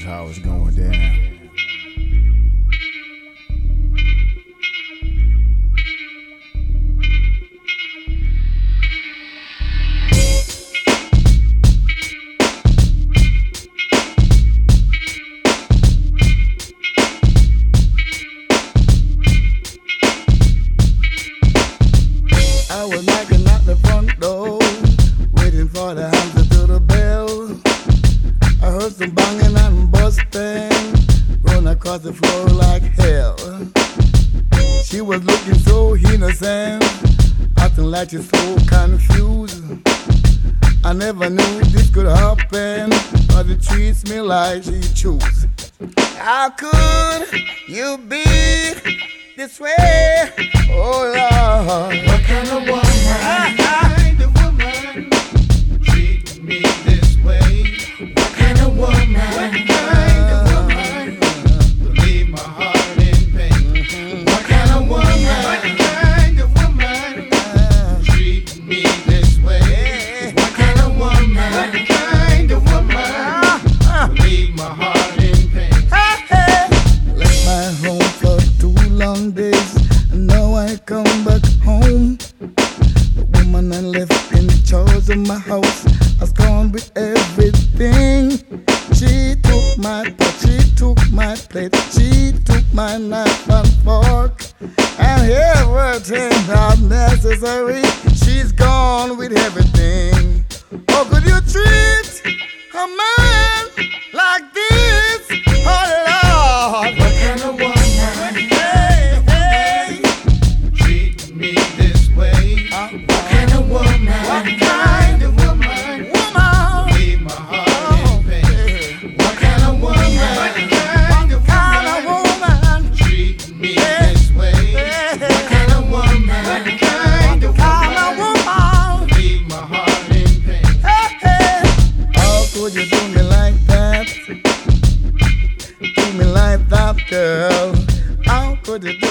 how it's going down. I was knocking at the front door, waiting for the answer to the bell. I heard some banging and busting, run across the floor like hell. She was looking so innocent, acting like she's so confused. I never knew this could happen, but it treats me like she choose. How could you be this way? Oh Lord, What kind of woman treat me this way? What kind of woman would leave my heart in pain? What kind of woman treat me this way? What kind of woman would leave my heart in pain? left my home for 2 long days, and now I come back home. The woman I left in charge of my house has gone with everything. She took my pot, she took my plate, she took my knife and fork, and everything not necessary. She's gone with everything. Oh, could you treat a man like this? Oh Lord, What kind of woman hey, hey. treat me this way? What kind of woman Woman, leave my heart in pain? What kind of woman kind of woman, treat me this way? What kind of woman kind of woman. leave my heart in pain? Hey, hey. How could you do me like that? Do me like that, girl. How could you